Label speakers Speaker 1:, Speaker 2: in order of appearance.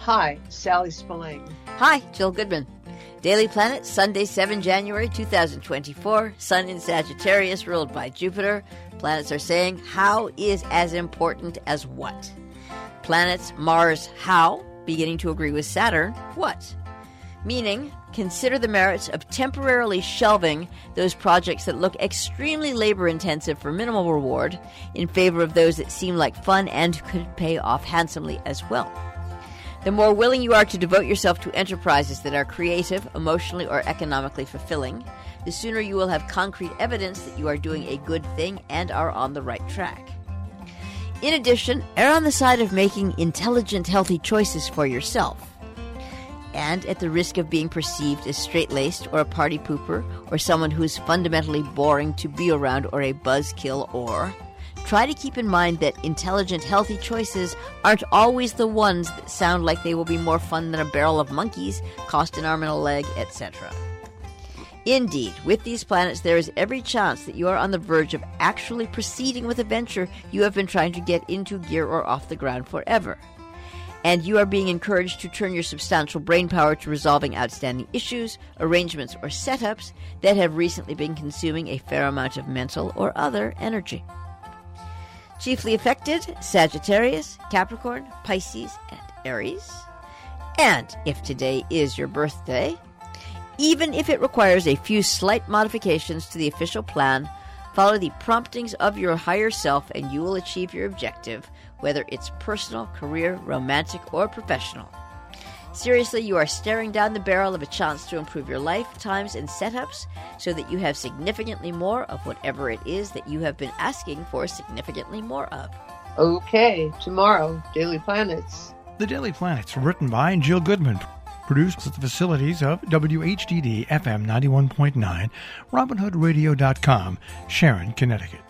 Speaker 1: Hi, Sally Spillane.
Speaker 2: Hi, Jill Goodman. Daily Planet, Sunday, 7 January 2024. Sun in Sagittarius, ruled by Jupiter. Planets are saying, how is as important as what? Planets, Mars, how, beginning to agree with Saturn, what? Meaning, consider the merits of temporarily shelving those projects that look extremely labor-intensive for minimal reward in favor of those that seem like fun and could pay off handsomely as well. The more willing you are to devote yourself to enterprises that are creative, emotionally, or economically fulfilling, the sooner you will have concrete evidence that you are doing a good thing and are on the right track. In addition, err on the side of making intelligent, healthy choices for yourself. And at the risk of being perceived as straight-laced or a party pooper or someone who is fundamentally boring to be around or a buzzkill or... try to keep in mind that intelligent, healthy choices aren't always the ones that sound like they will be more fun than a barrel of monkeys, cost an arm and a leg, etc. Indeed, with these planets, there is every chance that you are on the verge of actually proceeding with a venture you have been trying to get into gear or off the ground forever. And you are being encouraged to turn your substantial brain power to resolving outstanding issues, arrangements, or setups that have recently been consuming a fair amount of mental or other energy. Chiefly affected, Sagittarius, Capricorn, Pisces, and Aries. And if today is your birthday, even if it requires a few slight modifications to the official plan, follow the promptings of your higher self and you will achieve your objective, whether it's personal, career, romantic, or professional. Seriously, you are staring down the barrel of a chance to improve your life, times, and setups so that you have significantly more of whatever it is that you have been asking for significantly more of.
Speaker 1: Okay, tomorrow, Daily Planets.
Speaker 3: The Daily Planets, written by Jill Goodman, produced at the facilities of WHDD FM 91.9, RobinHoodRadio.com, Sharon, Connecticut.